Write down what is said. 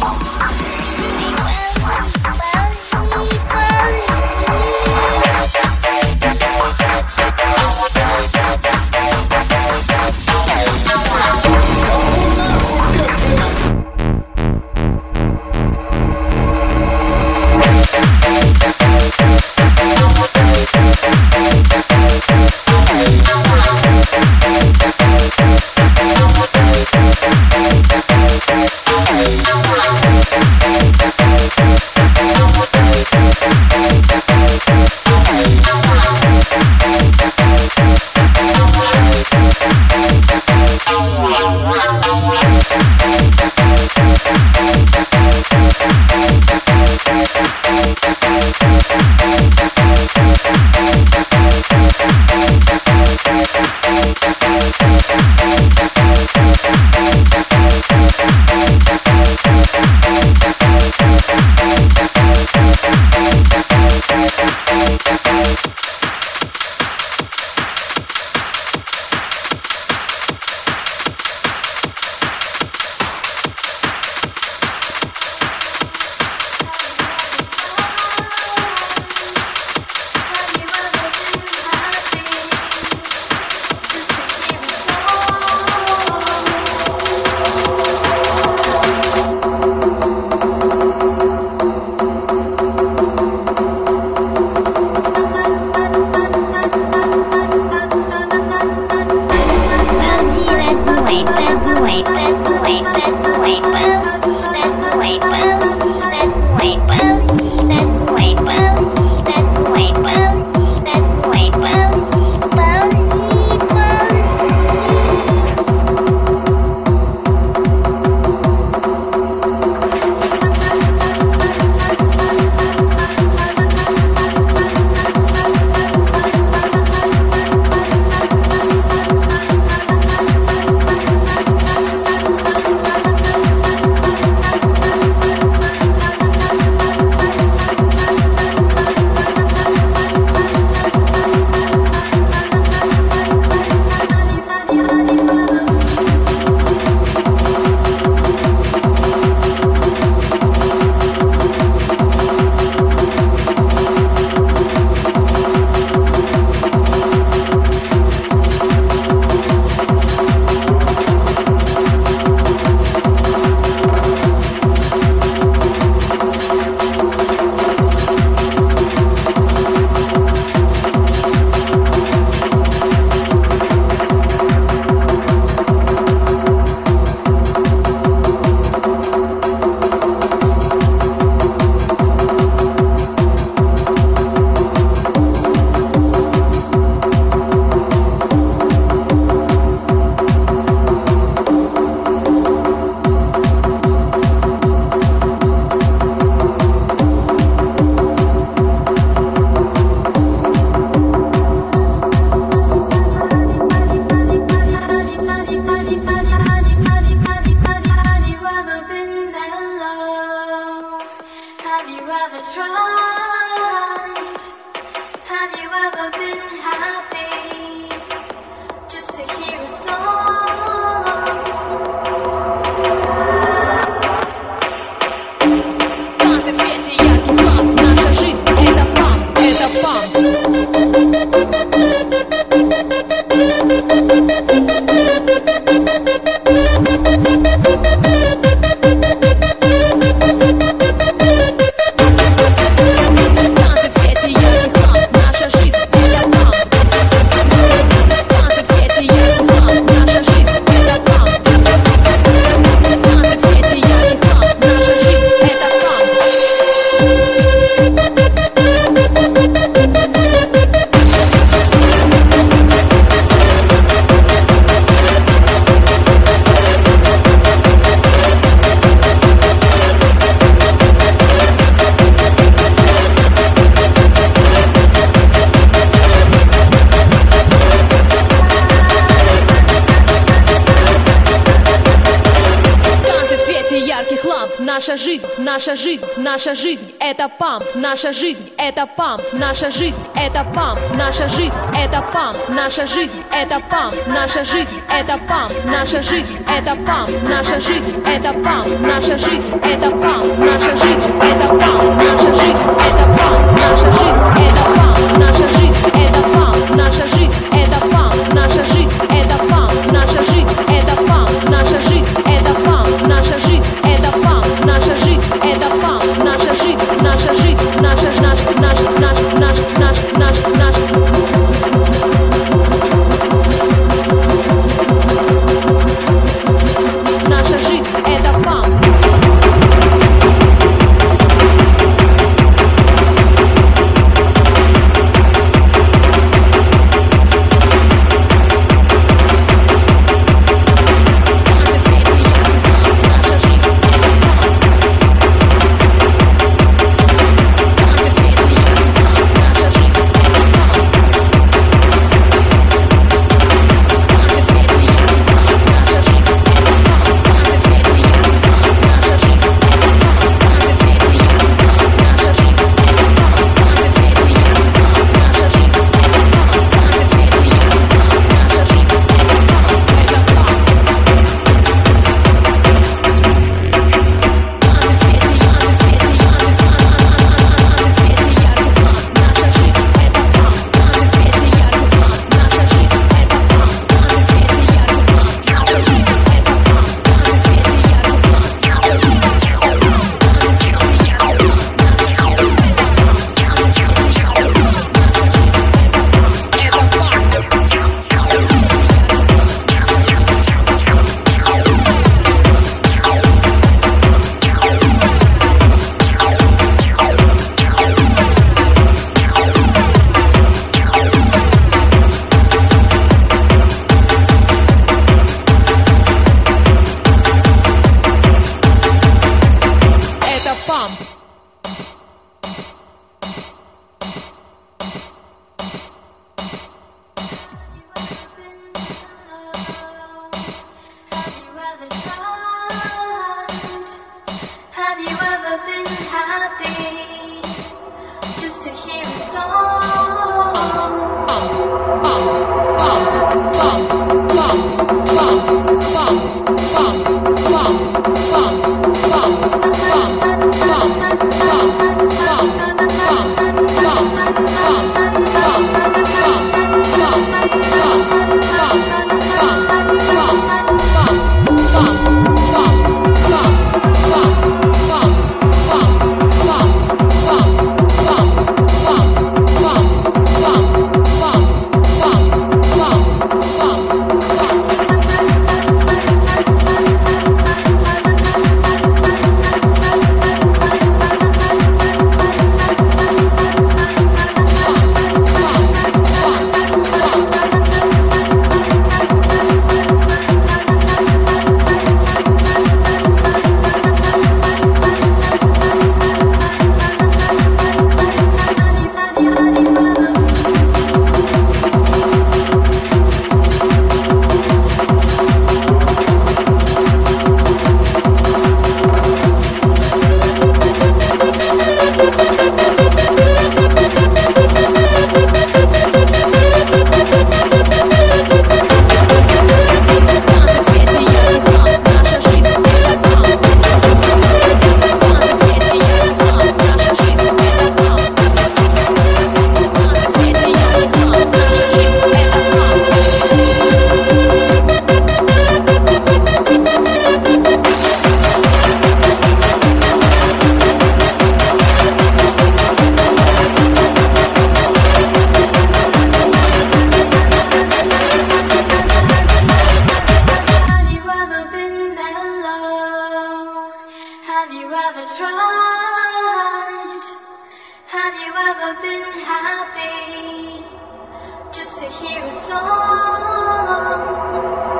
Танцы в свете ярких ламп, наша жизнь это памп. клаб, наша жизнь, наша жизнь, наша жизнь, это памп, наша жизнь, это памп, наша жизнь, это памп, наша жизнь, это памп, наша жизнь, это памп, наша жизнь, это памп, наша жизнь, это памп, наша жизнь, это памп, наша жизнь, это памп, наша жизнь, это памп, наша жизнь, это памп, наша жизнь, это памп, наша жизнь, это памп, наша жизнь, это памп, наша жизнь, это памп, наша жизнь, это памп, наша жизнь, это памп, наша жизнь, это памп, наша жизнь, это памп, наша жизнь, наша жизнь, наша, наш. Наша жизнь — это памп. Have you ever been happy just to hear a song? Have you ever tried? Have you ever been happy just to hear a song?